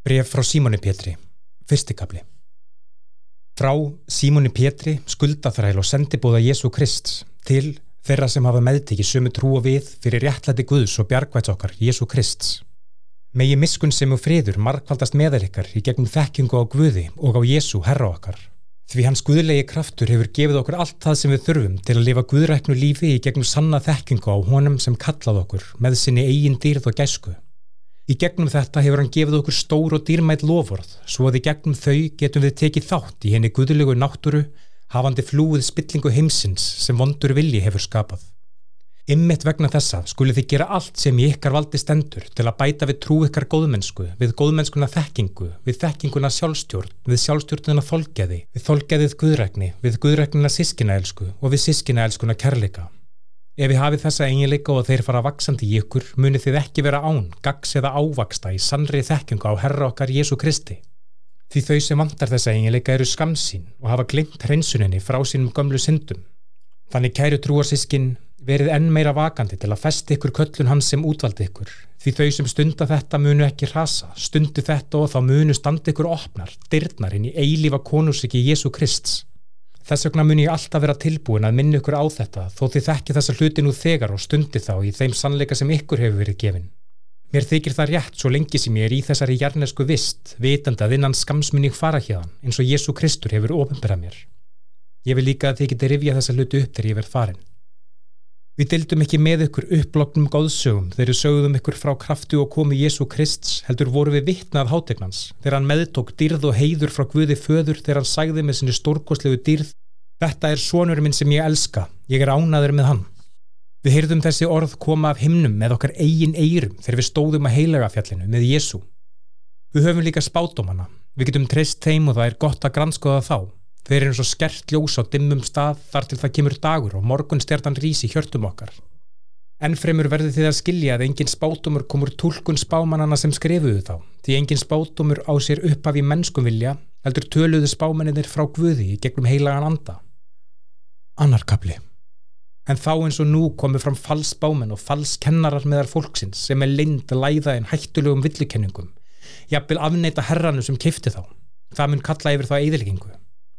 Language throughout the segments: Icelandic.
Bréf frá Símoni Pétri, 1. kafli. Frá Símoni Pétri, skuldaþræl og sendiboða Jesú Krists, til þeirra sem hafa meðtekið sömu trú og við fyrir réttlæti Guðs og bjargvæts okkar, Jesú Krists. Megi miskunnsemi og friður margfaldast meðal ykkar í gegnum þekkingu á Guði og á Jesú, Herra okkar. Því hans guðlegi kraftur hefur gefið okkur allt það sem við þurfum til að lifa guðræknu lífi í gegnum sanna þekkingu á honum sem kallað okkur með sinni eigin dýrð og gæsku. Í gegnum þetta hefur hann gefið okkur stór og dýrmæt loforð, svo að í gegnum þau getum við tekið þátt í henni guðlegu náttúru, hafandi flúið spillingu heimsins sem vondur vilji hefur skapað. Einmitt vegna þessa skuluð þið gera allt sem í ykkar valdi stendur til að bæta við trú ykkar góðmennsku, við góðmennskuna þekkingu, við þekkinguna sjálfstjórn, við sjálfstjórnina þolgæði, við þolgæðið guðrækni, við guðræknina systkinaelsku og við systkinaelskuna kærleika. Ef þið hafið þessa eiginleika og þeir fara vaxandi í ykkur, munið þið ekki vera án, gagns eða ávaxta í sannri þekkingu á Herra okkar Jesú Kristi. Því þau sem vantar þessa eiginleika eru skammsýn og hafa gleymt hreinsuninni frá sínum gömlu syndum. Þannig kæru trúarsyskin, verið enn meira vakandi til að festa ykkur köllun hans sem útvaldi ykkur. Því þau sem stunda þetta munu ekki hrasa, stundi þetta og þá munu standa ykkur opnar, dyrnar inn í eilífa konungsríki Jesú Krists. Þess vegna mun ég alltaf vera tilbúin að minna ykkur á þetta, þó þið þekki þessa hluti nú þegar og stundi þá í þeim sannleika sem ykkur hefur verið gefin. Mér þykir það rétt svo lengi sem ég í þessari jarnesku vist, vitandi að innan skams mun ég fara héðan, eins og Jesú Kristur hefur opinberað mér. Ég vil líka að þið geti rifjað þessa hluti upp þegar ég verð farin. Við deildum ekki með ykkur upplognum góðsögum þegar við sögðum ykkur frá krafti og komu Jesú Krists, heldur voru við vitni að hátignans, þegar hann meðtók dýrð og heiður frá Guði föður þegar hann sagði með sinni stórkostlegu dýrð: Þetta er sonur minn sem ég elska, ég er ánægður með hann. Við heyrðum þessi orð koma af himnum með okkar eigin eyrum þegar við stóðum að Heilagafjallinu með Jesú. Við höfum líka spádómana, við getum treyst þeim og það er gott að grannskoða þá. Þeir eru eins og skert ljós á dimmum stað þar til það kemur dagur og morgunstjarnan rís í hjörtum okkar. Ennfremur verðið þið að skilja að engin spádómur komur túlkun spámannanna sem skrifuðu þá, því engin spádómur á sér upphaf í mennskum vilja, heldur töluðu spámennirnir frá Guði í gegnum heilagan anda. 2. kafli. En þá eins og nú komu fram falsspámenn og falskennarar meðal fólksins sem er leynd að læða en hættulegum villukenningum, jafnvel afneita herranu sem keypti þá. Það mun kalla yfir þá eyðileggingu.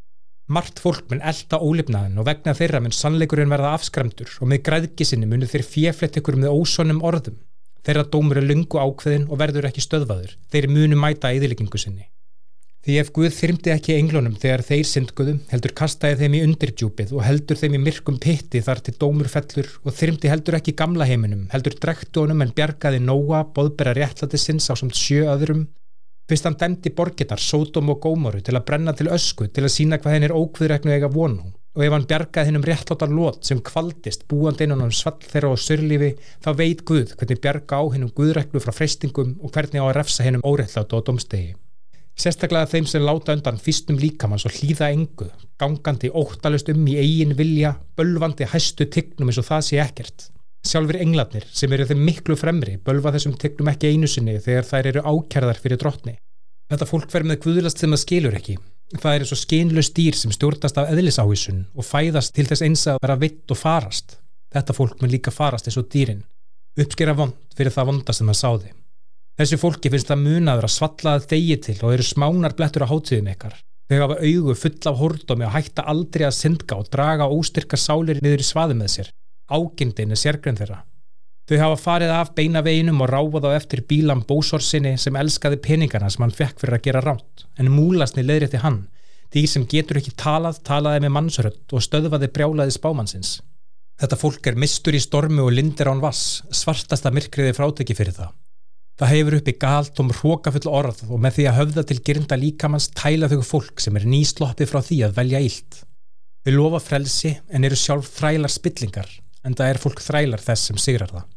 Margt fólk mun elta ólifnaðin og vegna þeirra mun sannleikurinn verða afskræmdur og með græðgi sinni munu þeir féflett ykkur með ósonnum orðum. Þeirra dómur er löngu ákveðinn og verður ekki stöðvaður. Þeir munu mæta eyðileggingu sinni. Því ef Guð þyrmdi ekki englunum þegar þeir syndguðu, heldur kastaði þeim í undirdjúpið og heldur þeim í myrkum pytti þar til dómur fellur og þyrmdi heldur ekki gamla heiminum, heldur drekkti honum en bjargaði Nóa, boðbera réttlætisins ásamt 7 öðrum. Fyrst hann dæmdi borgirnar Sódóm og Gómoru til að brenna til ösku til að sýna hvað henn er ókviðreknu eiga von á, og ef hann bjargaði hennum réttlátar Lot sem kvaldist búandi innan um svall þeirra og saurlífi, þá veit Guð hvernig bjarga á hennum guðreknu frá freistingum og hvernig á að refsa hennum óréttlátu á dómstegi. Sérstaklega þeim sem láta undan fýstum líkamans og hlýða engu, gangandi óttalust í eigin vilja, bölvandi hæstu tignum eins og það sé ekkert. Sjálfur englarnir sem eru þeim miklu fremri bölva þessum tignum ekki einu sinni þegar þær eru ákærðar fyrir drottni. Þetta fólk fer með guðlast sem það skilur ekki. Það er eins og skynlaus dýr sem stjórnast af eðlisávísun og fæðast til þess eins að vera veitt og farast. Þetta fólk mun líka farast eins og dýrin. Uppskera vond fyrir það vonda sem það sáði. Þessu fólki finnst það munaður að svalla að degi til og eru smánar blettur á hátíðum ykkar. Þau hafa augu full af hordómi og hætta aldrei að syndga og draga óstyrka sálir niður í svaði með sér. Ágindin er sérgrein þeirra. Þau hafa farið af beina veginum og ráfað á eftir Bílam bósorsinni sem elskaði peningana sem hann fekk fyrir að gera ránt, en múlasni leiðrétti hann, því sem getur ekki talaði með mannsrödd og stöðvaði brjálaði spámannsins. Þetta fólk er mistur í stormi og lindir án vass, svartasta myrkriði fráteki fyrir það. Það hefur uppi galtóm hrokafull orð og með því að höfða til girnda líkamanns tæla þau fólk sem er nýsloppið frá því að velja illt. Þau lofa frelsi en eru sjálf þrælar spillingar, en það er fólk þrælar þess sem sigrar það.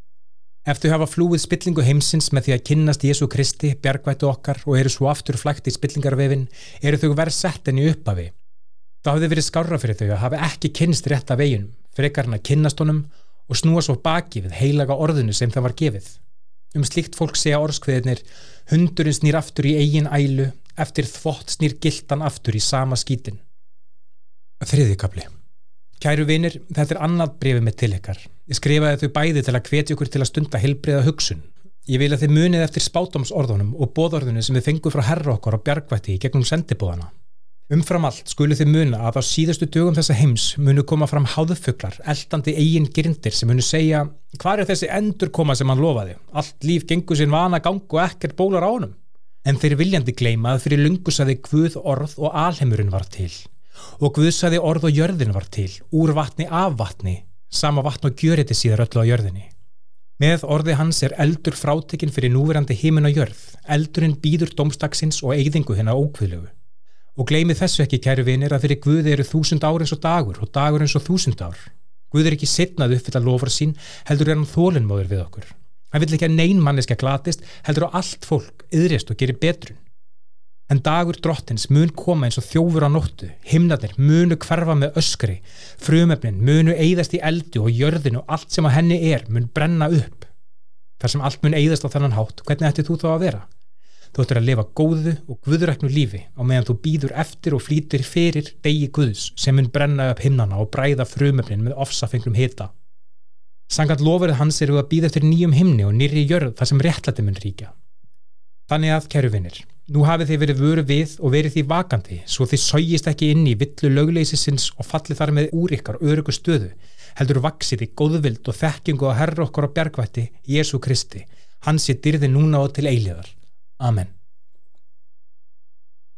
Ef þau hafa flúið spillingu heimsins með því að kynnast Jesú Kristi, bjargvættu okkar og eru svo aftur flækt í spillingarvefin, eru þau verð sett enn í upphafi. Það hafði verið skárra fyrir þau að hafa ekki kynnst rétta veginum, frekar en að kynnast honum og snúa svo baki við heilaga orðinu sem það var gefið. Slíkt fólk segja orðskviðirnir: hundurinn snýr aftur í eigin ælu, eftir þvott snýr giltan aftur í sama skítin. 3. kafli. Kæru vinir, þetta er annað bréfið mitt til ykkar. Ég skrifaði þau bæði til að hvetja ykkur til að stunda heilbrigða hugsun. Ég vil að þið munið eftir spádómsorðunum og boðorðunum sem við fengum frá Herra okkar á bjargvætti í gegnum sendiboðana. Umfram allt skulu þið muna að á síðustu dögum þessa heims munu koma fram háðufuglar, eltandi eigin girndir sem munu segja: hvar þessi endurkoma sem hann lofaði? Allt líf gengur sinn vana gang og ekkert bólar á honum. En þeir viljandi gleyma að fyrir löngu sagði Guð orð og alheimurinn var til. Og Guð sagði orð og jörðin var til, úr vatni af vatni, sama vatn og gjöriti síðar öllu á jörðinni. Með orði hans eldur frátekinn fyrir núverandi himin og jörð, eldurinn bíður dómsdagsins og eyðingu hinna ókvíðlegu. Og gleymið þessu ekki, kæru vinir, að fyrir Guði eru 1000 ár eins og dagur eins og 1000 ár. Guð ekki seinna að uppfylla lofar sín, heldur hann þolinmóður við okkur. Hann vill ekki að nein manneskja glatist, heldur á allt fólk iðrist og gerir betrun. En dagur drottins mun koma eins og þjófur á nóttu, himnarnir munu hverfa með öskri, frumefnin munu eyðast í eldi og jörðin og allt sem á henni mun brenna upp. Þar sem allt mun eyðast á þennan hátt, hvernig ætti þú þá að vera? Þú ættir að lifa góðu og guðræknu lífi á meðan þú bíður eftir og flýtir fyrir degi Guðs sem mun brenna upp himnana og bræða frumefnin með ofsafenglum hita. Samkvæmt loforði hans erum við að bíða eftir nýjum himni og nýrri jörð þar sem réttlæti mun ríkja. Þannig að, kæru vinir, nú hafið þið verið vöru við og verið því vakandi, svo þið sogist ekki inn í villu lögleysisins og fallið þar með úr ykkar öruggu stöðu, heldur vaxið í góðvild og þekkingu á Herra okkar á bjargvætti, Jesú Kristi. Hann sé dýrði núna og til eilíðar. Amen.